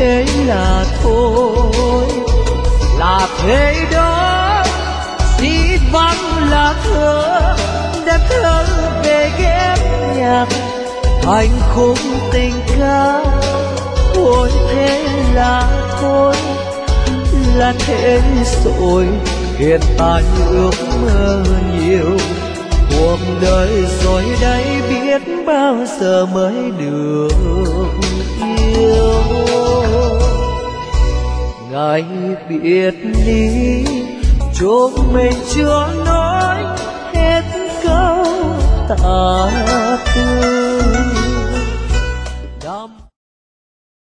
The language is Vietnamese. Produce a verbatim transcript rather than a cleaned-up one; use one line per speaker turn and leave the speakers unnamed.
thế là thôi, là thế đó. Dĩ vắng là thơ đã thơ về ghép nhạc thành khúc tình ca. Thôi thế là thôi, là thế rồi. Hiện tại ước mơ nhiều, cuộc đời rồi đây biết bao giờ mới được yêu. Ngày biệt ly chúc mình chưa nói hết câu tạ tư.